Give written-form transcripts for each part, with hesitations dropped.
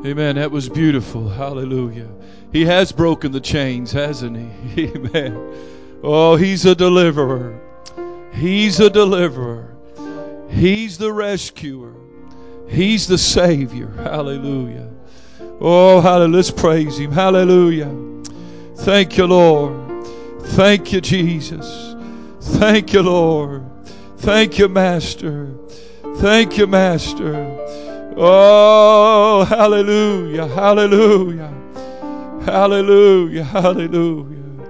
Amen. That was beautiful. Hallelujah. He has broken the chains, hasn't he? Amen. Oh, He's a deliverer. He's a deliverer. He's the rescuer. He's the Savior. Hallelujah. Oh, hallelujah. Let's praise Him. Hallelujah. Thank you, Lord. Thank you, Jesus. Thank you, Lord. Thank you, Master. Thank you, Master. Oh, hallelujah, hallelujah, hallelujah, hallelujah.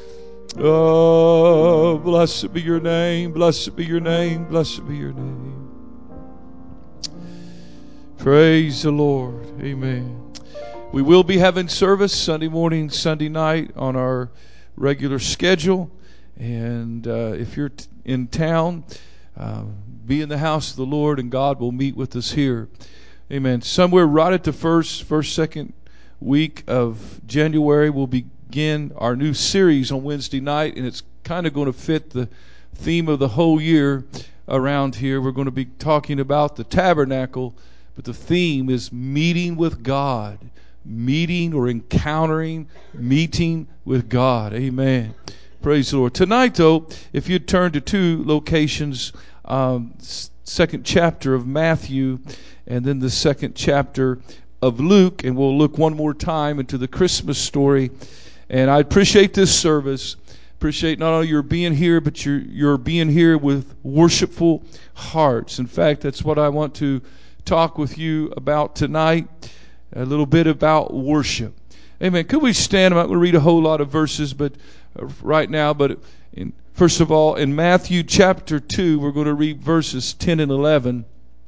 Oh, blessed be your name, blessed be your name, blessed be your name. Praise the Lord. Amen. We will be having service Sunday morning, Sunday night on our regular schedule. And if you're in town, be in the house of the Lord, and God will meet with us here. Amen. Somewhere right at the first, second week of January, we'll begin our new series on Wednesday night, and it's kind of going to fit the theme of the whole year around here. We're going to be talking about the tabernacle, but the theme is meeting with God, meeting or encountering, meeting with God. Amen. Praise the Lord. Tonight, though, if you'd turn to two locations, second chapter of Matthew and then the second chapter of Luke, and we'll look one more time into the Christmas story. And I appreciate this service. Appreciate not only your being here, but your being here with worshipful hearts. In fact, that's what I want to talk with you about tonight, a little bit about worship. Amen. Could we stand? I'm not going to read a whole lot of verses right now, but first of all, in Matthew chapter 2, we're going to read verses 10 and 11.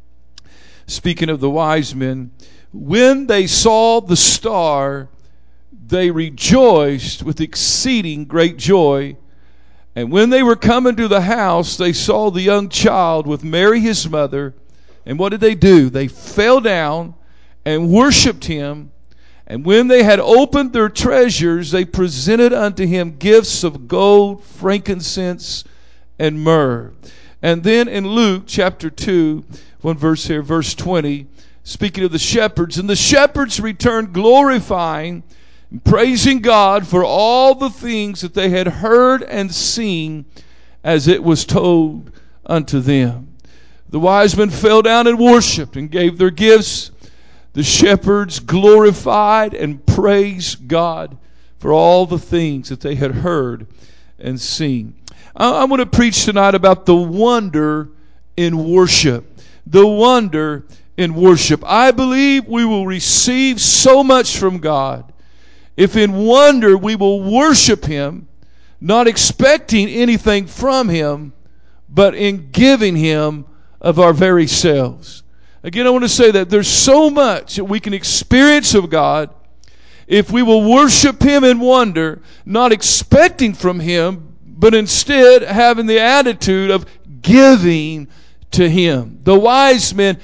Speaking of the wise men, when they saw the star, they rejoiced with exceeding great joy. And when they were coming to the house, they saw the young child with Mary his mother. And what did they do? They fell down and worshipped him. And when they had opened their treasures, they presented unto him gifts of gold, frankincense, and myrrh. And then in Luke chapter 2, one verse here, verse 20, speaking of the shepherds, and the shepherds returned glorifying and praising God for all the things that they had heard and seen as it was told unto them. The wise men fell down and worshipped and gave their gifts. The shepherds glorified and praised God for all the things that they had heard and seen. I want to preach tonight about the wonder in worship. The wonder in worship. I believe we will receive so much from God if in wonder we will worship Him, not expecting anything from Him, but in giving Him of our very selves. Again, I want to say that there's so much that we can experience of God if we will worship Him in wonder, not expecting from Him, but instead having the attitude of giving to Him. The wise men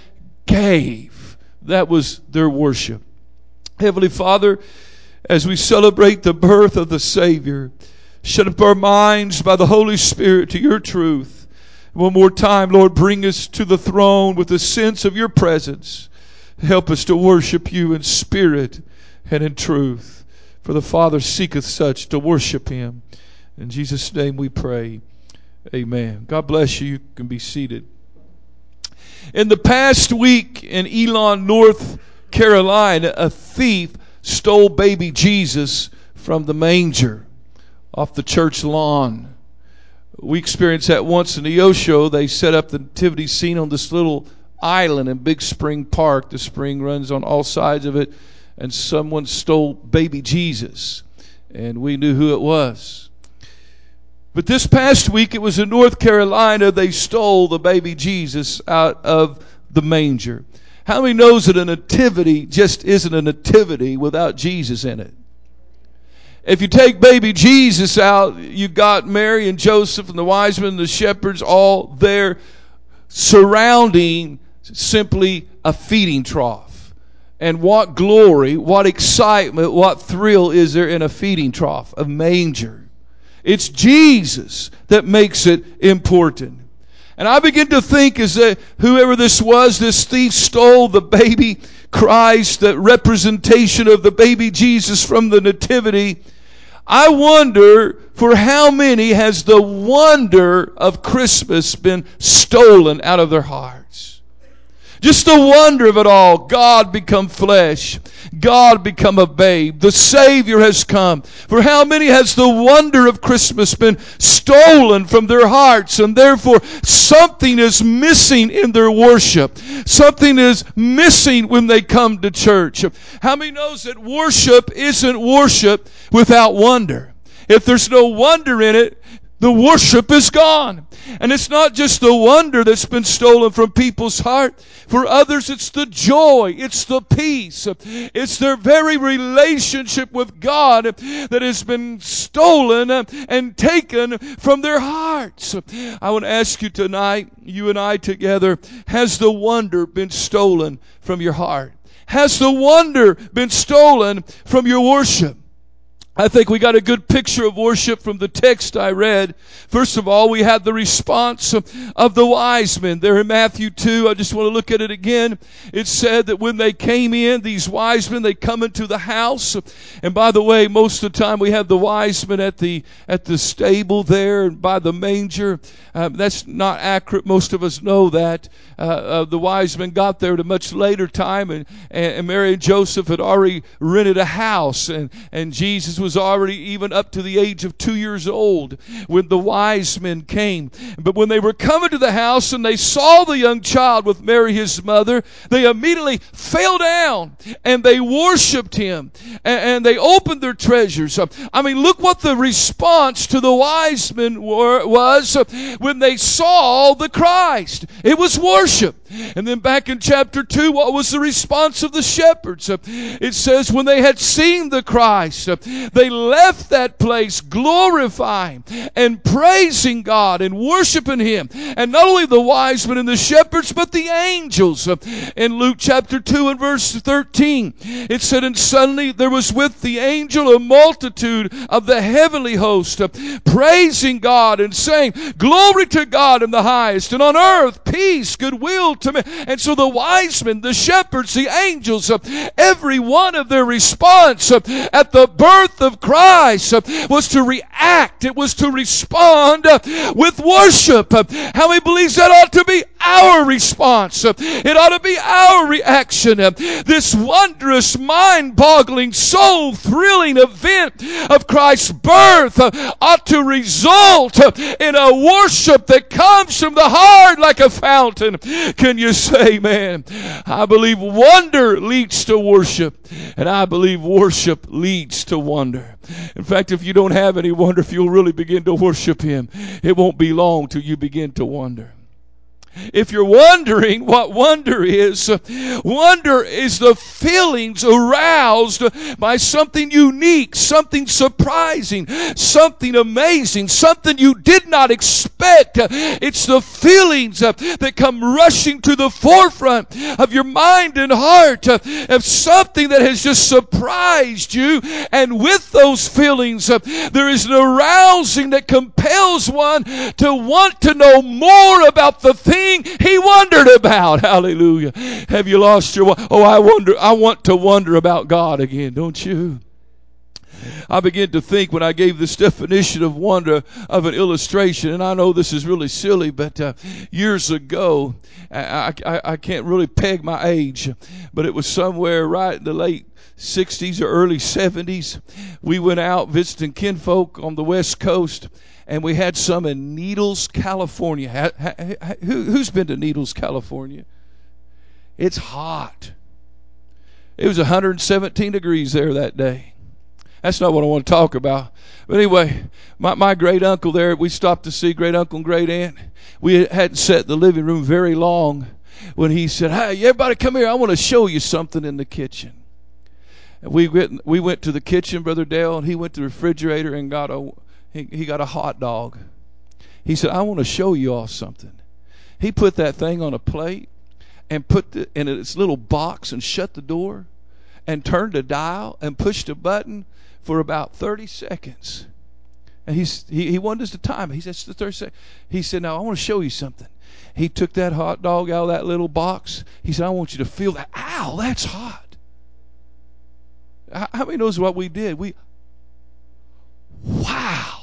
gave. That was their worship. Heavenly Father, as we celebrate the birth of the Savior, shut up our minds by the Holy Spirit to your truth. One more time, Lord, bring us to the throne with a sense of your presence. Help us to worship you in spirit and in truth. For the Father seeketh such to worship him. In Jesus' name we pray. Amen. God bless you. You can be seated. In the past week in Elon, North Carolina, a thief stole baby Jesus from the manger off the church lawn. We experienced that once in the Osho. They set up the nativity scene on this little island in Big Spring Park. The spring runs on all sides of it, and someone stole baby Jesus, and we knew who it was. But this past week, it was in North Carolina, they stole the baby Jesus out of the manger. How many knows that a nativity just isn't a nativity without Jesus in it? If you take baby Jesus out, you got Mary and Joseph and the wise men and the shepherds all there surrounding simply a feeding trough. And what glory, what excitement, what thrill is there in a feeding trough, a manger? It's Jesus that makes it important. And I begin to think as whoever this was, this thief stole the baby Christ, the representation of the baby Jesus from the nativity. I wonder for how many has the wonder of Christmas been stolen out of their hearts? Just the wonder of it all. God become flesh. God become a babe. The Savior has come. For how many has the wonder of Christmas been stolen from their hearts, and therefore something is missing in their worship. Something is missing when they come to church. How many knows that worship isn't worship without wonder? If there's no wonder in it, the worship is gone. And it's not just the wonder that's been stolen from people's heart. For others, it's the joy. It's the peace. It's their very relationship with God that has been stolen and taken from their hearts. I want to ask you tonight, you and I together, has the wonder been stolen from your heart? Has the wonder been stolen from your worship? I think we got a good picture of worship from the text I read. First of all, we had the response of the wise men there in Matthew 2. I just want to look at it again. It said that when they came in, these wise men, they come into the house. And by the way, most of the time we have the wise men at the stable there and by the manger. That's not accurate. Most of us know that. The wise men got there at a much later time, and Mary and Joseph had already rented a house, and Jesus was already even up to the age of 2 years old when the wise men came. But when they were coming to the house and they saw the young child with Mary his mother, they immediately fell down and they worshiped him, and they opened their treasures. I mean, look what the response to the wise men was when they saw the Christ. It was worship. And then back in chapter 2, what was the response of the shepherds? It says when they had seen the Christ, they left that place glorifying and praising God and worshiping him. And not only the wise men and the shepherds, but the angels. In Luke chapter 2 and verse 13, it said, and suddenly there was with the angel a multitude of the heavenly host, praising God and saying, glory to God in the highest, and on earth peace, goodwill to men. And so the wise men, the shepherds, the angels, every one of their response at the birth of Christ was to react. It was to respond with worship. How many believes that ought to be our response? It ought to be our reaction. This wondrous, mind-boggling, soul-thrilling event of Christ's birth ought to result in a worship that comes from the heart like a fountain. Can you say amen? I believe wonder leads to worship, and I believe worship leads to wonder. In fact, if you don't have any wonder, if you'll really begin to worship him, it won't be long till you begin to wonder. If you're wondering what wonder is the feelings aroused by something unique, something surprising, something amazing, something you did not expect. It's the feelings that come rushing to the forefront of your mind and heart of something that has just surprised you. And with those feelings, there is an arousing that compels one to want to know more about the thing he wondered about. Hallelujah. Have you lost your... I want to wonder about God again, don't you? I began to think when I gave this definition of wonder of an illustration, and I know this is really silly, but years ago, I can't really peg my age, but it was somewhere right in the late 60s or early 70s. We went out visiting kinfolk on the West Coast, and we had some in Needles, California. Who's been to Needles, California? It's hot. It was 117 degrees there that day. That's not what I want to talk about. But anyway, my great uncle there, we stopped to see great uncle and great aunt. We hadn't sat in the living room very long when he said, hey, everybody come here. I want to show you something in the kitchen. And we went to the kitchen, Brother Dale, and he went to the refrigerator and he got a hot dog. He said, I want to show you all something. He put that thing on a plate and put it in its little box and shut the door and turned the dial and pushed a button for about 30 seconds. And he wanted us to time it. He said, it's the 30 seconds. He said, now I want to show you something. He took that hot dog out of that little box. He said, I want you to feel that. Ow, that's hot. How many knows what we did? Wow.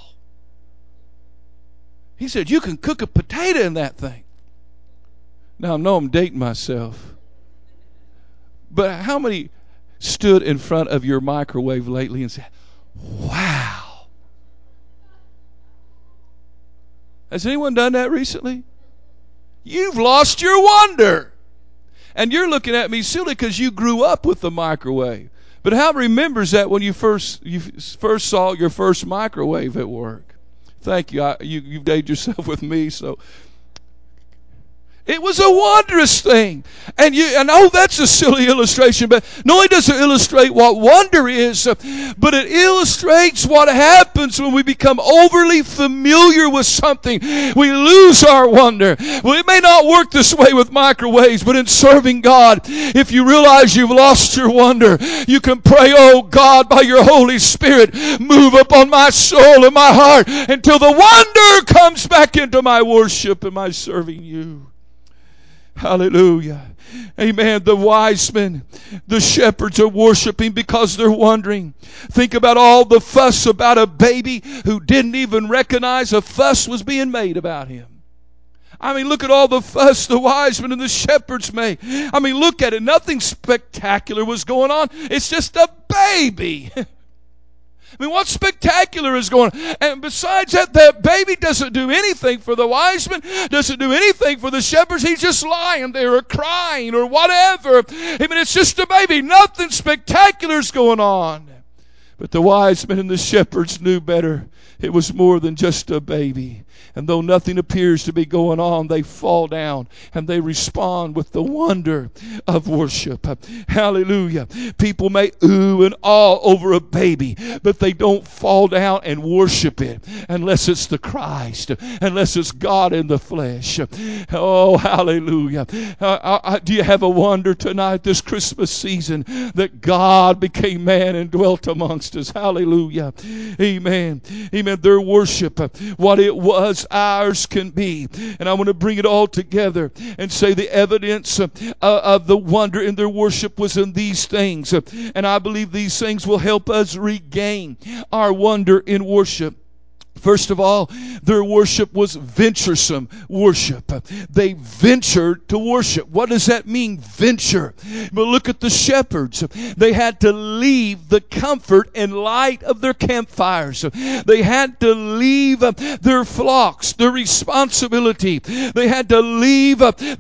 He said, you can cook a potato in that thing. Now, I know I'm dating myself. But how many stood in front of your microwave lately and said, wow. Has anyone done that recently? You've lost your wonder. And you're looking at me silly because you grew up with the microwave. But how remembers that when you first saw your first microwave at work? Thank you. You've dated yourself with me, so it was a wondrous thing. And I know that's a silly illustration, but not only does it illustrate what wonder is, but it illustrates what happens when we become overly familiar with something. We lose our wonder. Well, it may not work this way with microwaves, but in serving God, if you realize you've lost your wonder, you can pray, oh God, by your Holy Spirit, move upon my soul and my heart until the wonder comes back into my worship and my serving you. Hallelujah. Amen. The wise men, the shepherds are worshiping because they're wondering. Think about all the fuss about a baby who didn't even recognize a fuss was being made about him. I mean, look at all the fuss the wise men and the shepherds made. I mean, look at it. Nothing spectacular was going on. It's just a baby. I mean, what spectacular is going on? And besides that, that baby doesn't do anything for the wise men, doesn't do anything for the shepherds. He's just lying there or crying or whatever. I mean, it's just a baby. Nothing spectacular is going on. But the wise men and the shepherds knew better. It was more than just a baby. And though nothing appears to be going on, they fall down and they respond with the wonder of worship. Hallelujah. People may ooh and ah over a baby, but they don't fall down and worship it unless it's the Christ, unless it's God in the flesh. Oh, hallelujah. Do you have a wonder tonight, this Christmas season, that God became man and dwelt amongst us? Hallelujah. Amen. Amen. Their worship, what it was, ours can be. And I want to bring it all together and say the evidence of the wonder in their worship was in these things. And I believe these things will help us regain our wonder in worship. First of all, their worship was venturesome worship. They ventured to worship. What does that mean, venture? But look at the shepherds. They had to leave the comfort and light of their campfires. They had to leave their flocks, their responsibility. They had to leave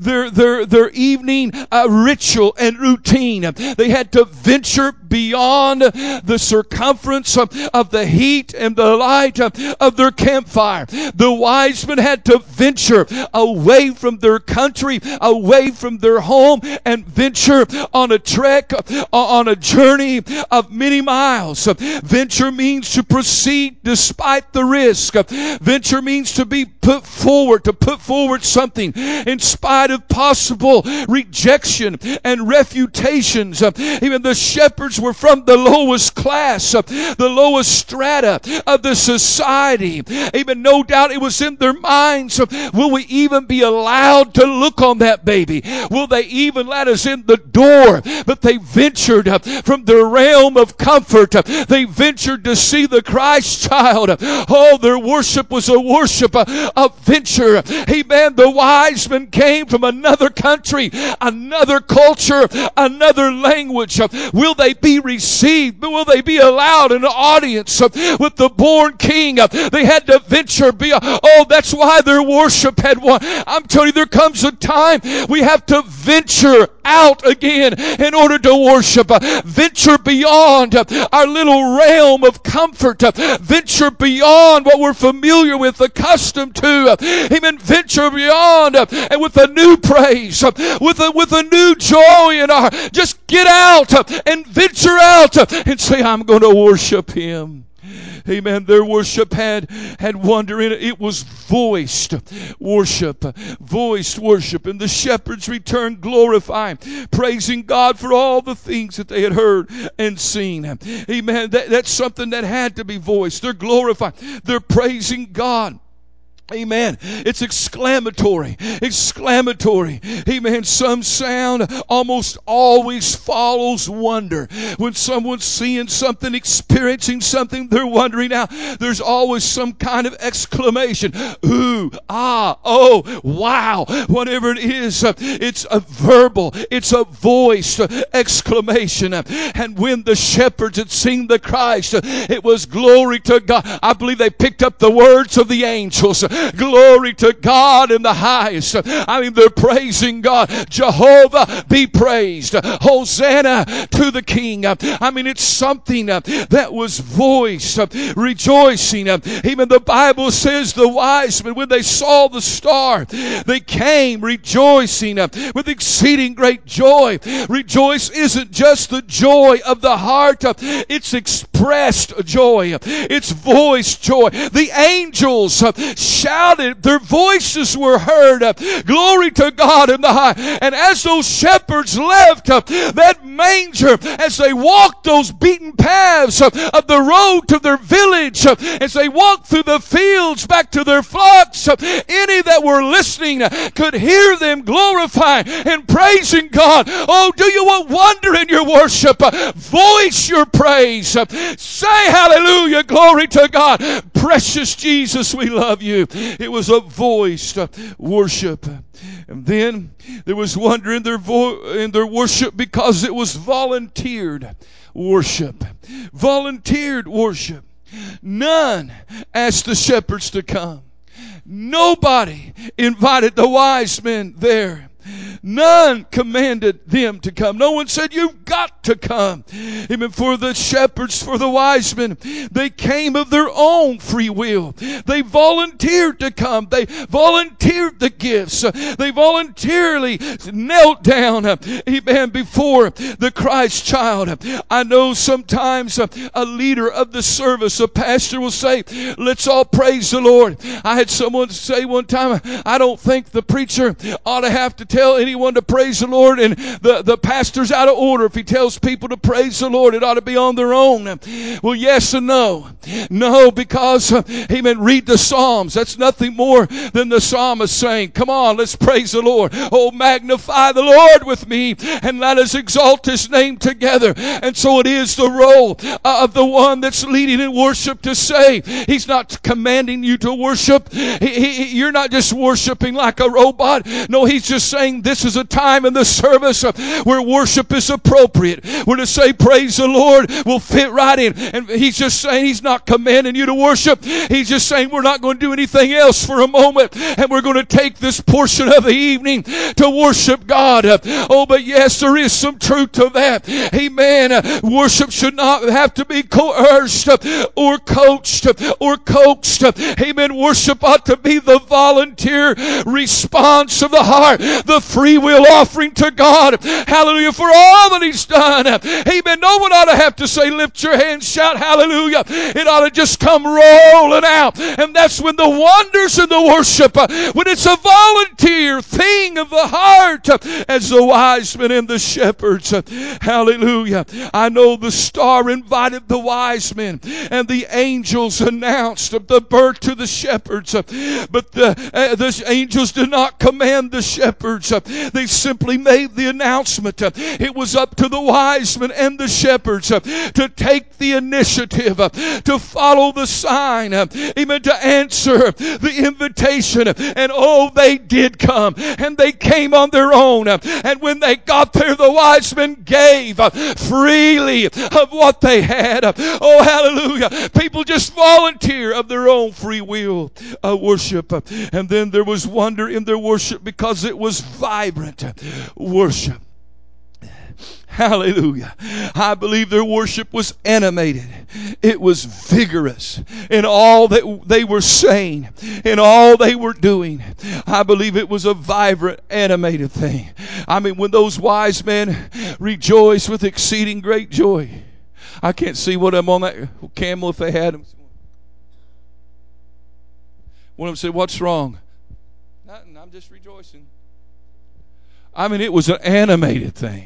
their evening ritual and routine. They had to venture beyond the circumference of the heat and the light of their campfire. The wise men had to venture away from their country, away from their home, and venture on a trek, on a journey of many miles. Venture means to proceed despite the risk. Venture means to be put forward something in spite of possible rejection and refutations. Even the shepherds were from the lowest class, the lowest strata of the society. Even no doubt it was in their minds, will we even be allowed to look on that baby? Will they even let us in the door? But they ventured from their realm of comfort. They ventured to see the Christ child. Oh, their worship was a worship of venture. Amen. The wise men came from another country, another culture, another language. Will they be received? Will they be allowed an audience with the born king? They had to venture beyond. Oh, that's why their worship had won. I'm telling you, there comes a time we have to venture out again in order to worship. Venture beyond our little realm of comfort. Venture beyond what we're familiar with, accustomed to. Amen. Venture beyond and with a new praise, with a new joy in our. Just get out and venture out and say, I'm going to worship Him. Amen. Their worship had wonder in it. It was voiced worship. Voiced worship. And the shepherds returned glorifying, praising God for all the things that they had heard and seen. Amen. That's something that had to be voiced. They're glorifying. They're praising God Amen. It's exclamatory. Exclamatory. Amen. Some sound almost always follows wonder. When someone's seeing something, experiencing something, they're wondering now. There's always some kind of exclamation. Ooh, ah, oh, wow. Whatever it is, it's a verbal, it's a voiced exclamation. And when the shepherds had seen the Christ, it was glory to God. I believe they picked up the words of the angels. Glory to God in the highest. I mean, they're praising God. Jehovah be praised. Hosanna to the King. I mean, it's something that was voiced, rejoicing. Even the Bible says the wise men, when they saw the star, they came rejoicing with exceeding great joy. Rejoice isn't just the joy of the heart, it's expressed joy. It's voiced joy. The angels shouted, their voices were heard. Glory to God in the high. And as those shepherds left that manger, as they walked those beaten paths of the road to their village, as they walked through the fields back to their flocks, any that were listening could hear them glorifying and praising God. Oh, do you want wonder in your worship? Voice your praise. Say hallelujah, glory to God. Precious Jesus, we love you. It was a voiced worship. And then there was wonder in their worship because it was volunteered worship. Volunteered worship. None asked the shepherds to come. Nobody invited the wise men there. None commanded them to come. No one said, you've got to come. Even for the shepherds, for the wise men, they came of their own free will. They volunteered to come. They volunteered the gifts. They voluntarily knelt down, amen, before the Christ child. I know sometimes a leader of the service, a pastor will say, let's all praise the Lord. I had someone say one time, I don't think the preacher ought to have to tell anyone to praise the Lord, and the pastor's out of order. If he tells people to praise the Lord, it ought to be on their own. Well, yes and no. No, because, amen, read the Psalms. That's nothing more than the psalmist saying, come on, let's praise the Lord. Oh, magnify the Lord with me, and let us exalt his name together. And so it is the role of the one that's leading in worship to say, he's not commanding you to worship. You're not just worshiping like a robot. No, he's just saying this is a time in the service where worship is appropriate. We're to say praise the Lord will fit right in. And he's just saying he's not commanding you to worship. He's just saying we're not going to do anything else for a moment, and we're going to take this portion of the evening to worship God. Oh, but yes, there is some truth to that. Amen. Worship should not have to be coerced or coached or coaxed. Amen. Worship ought to be the volunteer response of the heart, the free will offering to God. Hallelujah, for all that he's done. Amen. No one ought to have to say, lift your hands, shout hallelujah. It ought to just come rolling out. And that's when the wonders in the worship, when it's a volunteer thing of the heart, as the wise men and the shepherds. Hallelujah. I know the star invited the wise men, and the angels announced the birth to the shepherds. But the angels did not command the shepherds. They simply made the announcement. It was up to the wise men and the shepherds to take the initiative, to follow the sign, amen, to answer the invitation. And oh, they did come, and they came on their own. And when they got there, the wise men gave freely of what they had. Oh, hallelujah. People just volunteer of their own free will worship. And then there was wonder in their worship because it was vibrant worship. Hallelujah. I believe their worship was animated. It was vigorous in all that they were saying, in all they were doing. I believe it was a vibrant, animated thing. I mean, when those wise men rejoiced with exceeding great joy. I can't see what I'm on that camel if they had them. One of them said, what's wrong? Nothing, I'm just rejoicing. I mean, it was an animated thing.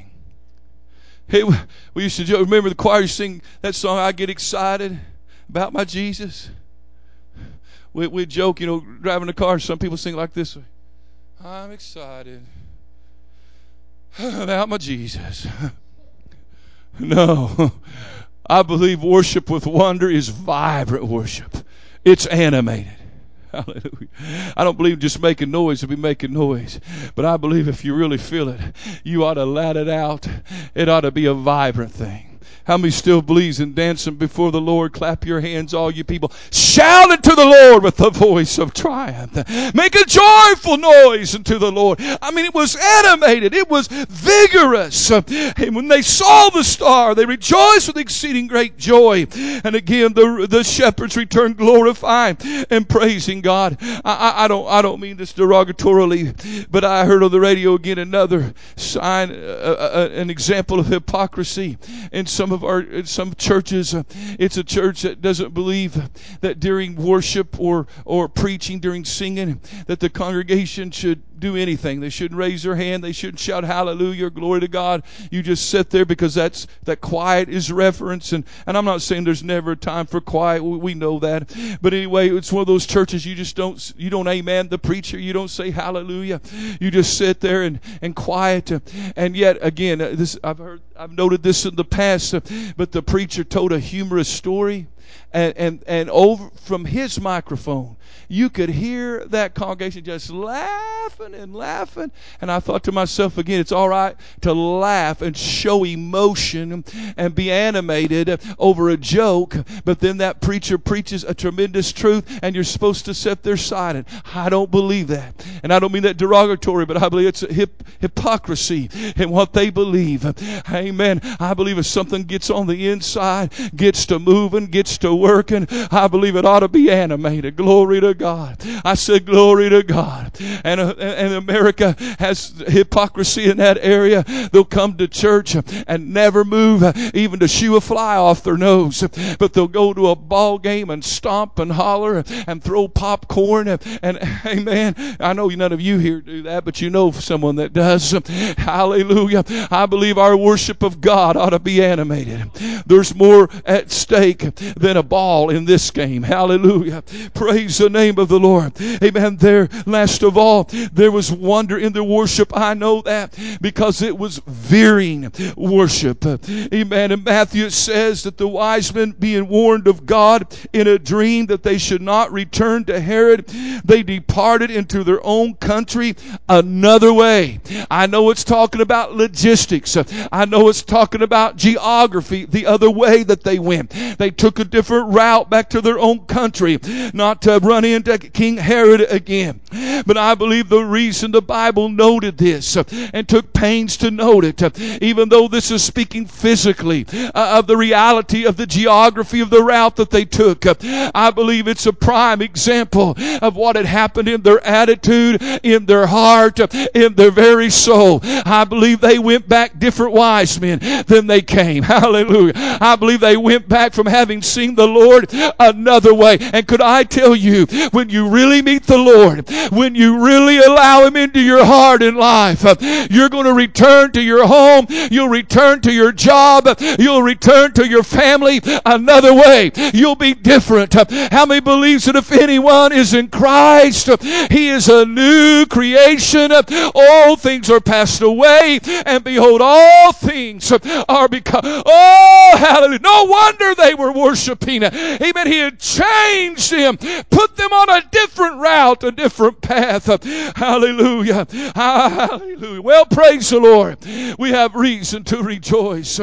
We used to remember the choir used to sing that song, I Get Excited About My Jesus. We joke, driving a car. Some people sing like this. I'm excited about my Jesus. No. I believe worship with wonder is vibrant worship. It's animated. Hallelujah. I don't believe just making noise to be making noise. But I believe if you really feel it, you ought to let it out. It ought to be a vibrant thing. How many still believes in dancing before the Lord? Clap your hands, all you people. Shout unto the Lord with the voice of triumph. Make a joyful noise unto the Lord. I mean, it was animated. It was vigorous. And when they saw the star, they rejoiced with exceeding great joy. And again, the shepherds returned glorifying and praising God. I don't mean this derogatorily, but I heard on the radio again another sign, an example of hypocrisy in some churches. It's a church that doesn't believe that during worship or preaching, during singing, that the congregation should do anything. They shouldn't raise their hand. They shouldn't shout hallelujah or glory to God. You just sit there because that quiet is reverence. And I'm not saying there's never a time for quiet. We know that. But anyway, it's one of those churches you don't amen the preacher. You don't say hallelujah. You just sit there and quiet. And yet again, I've noted this in the past, but the preacher told a humorous story, and over from his microphone, you could hear that congregation just laughing and laughing. And I thought to myself again, it's all right to laugh and show emotion and be animated over a joke, but then that preacher preaches a tremendous truth and you're supposed to sit there silent. I don't believe that. And I don't mean that derogatory, but I believe it's a hypocrisy in what they believe. Amen. I believe if something gets on the inside, gets to moving, gets to working, I believe it ought to be animated. Glory to God. I said glory to God. And America has hypocrisy in that area. They'll come to church and never move even to shoo a fly off their nose. But they'll go to a ball game and stomp and holler and throw popcorn. And amen. I know none of you here do that, but you know someone that does. Hallelujah. I believe our worship of God ought to be animated. There's more at stake than a ball in this game. Hallelujah. Praise the name of the Lord. Amen. There, last of all, there was wonder in the worship. I know that because it was veering worship. Amen. In Matthew it says that the wise men, being warned of God in a dream that they should not return to Herod, they departed into their own country another way. I know it's talking about logistics. I know it's talking about geography, the other way that they went. They took a different route back to their own country, not to run into King Herod again. But I believe the reason the Bible noted this and took pains to note it, even though this is speaking physically of the reality of the geography of the route that they took, I believe it's a prime example of what had happened in their attitude, in their heart, in their very soul. I believe they went back different wise men than they came. Hallelujah. I believe they went back from having seen the Lord another way. And could I tell you, when you really meet the Lord, when you really allow Him into your heart and life, you're going to return to your home, you'll return to your job, you'll return to your family another way. You'll be different. How many believes that if anyone is in Christ, he is a new creation? All things are passed away, and behold, all things are become. Oh, hallelujah. No wonder they were worshiping. Amen. He had changed them, put them on a different route, a different path. Hallelujah. Hallelujah. Well, praise the Lord. We have reason to rejoice.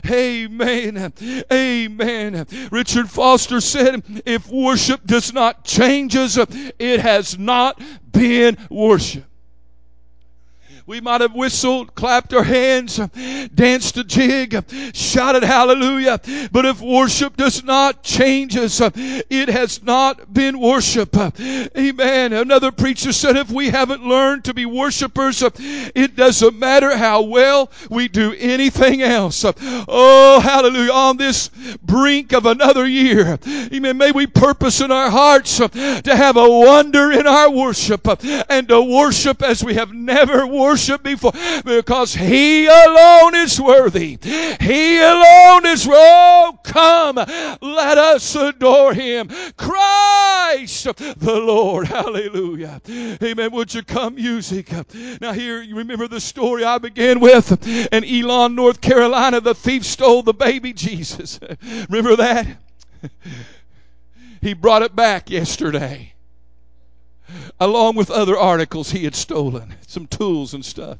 Amen. Amen. Richard Foster said, if worship does not change us, it has not been worship. We might have whistled, clapped our hands, danced a jig, shouted hallelujah. But if worship does not change us, it has not been worship. Amen. Another preacher said, if we haven't learned to be worshipers, it doesn't matter how well we do anything else. Oh, hallelujah. On this brink of another year, amen, may we purpose in our hearts to have a wonder in our worship and to worship as we have never worshipped worship before, because He alone is worthy. He alone is, oh, come, let us adore Him. Christ the Lord. Hallelujah. Amen. Would you come, music? Now here, you remember the story I began with in Elon, North Carolina. The thief stole the baby Jesus. Remember that? He brought it back yesterday, along with other articles he had stolen, some tools and stuff.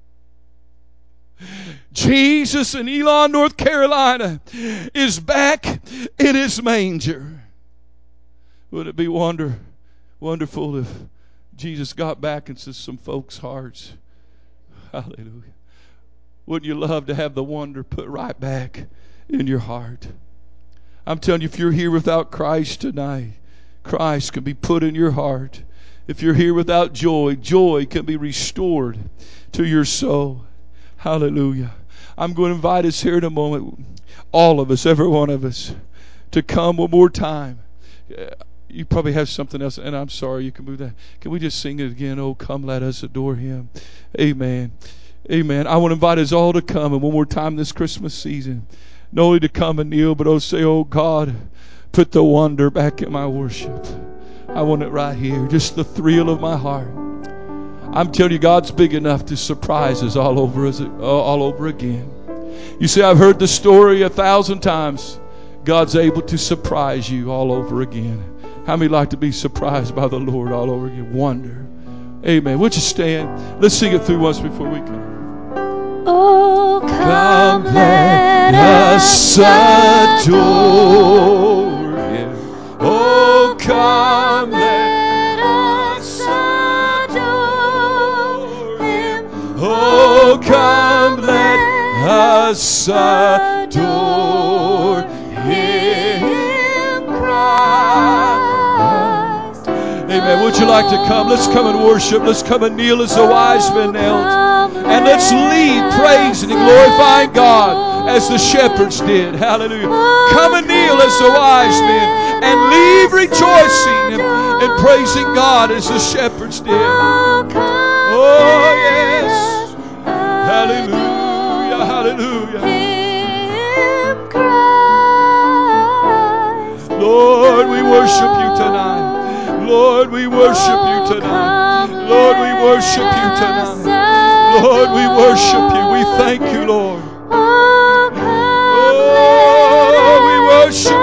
Jesus in Elon, North Carolina is back in His manger. Would it be wonderful if Jesus got back into some folks' hearts? Hallelujah. Wouldn't you love to have the wonder put right back in your heart? I'm telling you, if you're here without Christ tonight, Christ can be put in your heart. If you're here without joy, joy can be restored to your soul. Hallelujah. I'm going to invite us here in a moment, all of us, every one of us, to come one more time. You probably have something else, and I'm sorry, you can move that. Can we just sing it again? Oh, come, let us adore Him. Amen. Amen. I want to invite us all to come, and one more time this Christmas season, not only to come and kneel, but say, oh God, put the wonder back in my worship. I want it right here, just the thrill of my heart. I'm telling you, God's big enough to surprise us all over again. You say, I've heard the story 1,000 times. God's able to surprise you all over again. How many like to be surprised by the Lord all over again? Wonder. Amen. Would you stand? Let's sing it through once before we come. Oh, come, let us adore Him. Oh, come, let us adore Him. Oh, come, let us adore Him, Christ. Amen. Would you like to come? Let's come and worship. Let's come and kneel as the wise men knelt. And let's lead praising and glorifying God as the shepherds did. Hallelujah. Come and kneel as the wise men and leave rejoicing and praising God as the shepherds did. Oh, yes. Hallelujah. Hallelujah. Lord, we worship you tonight. Lord, we worship you tonight. Lord, we worship you tonight. Lord, we worship you. We thank you, Lord. Oh, we worship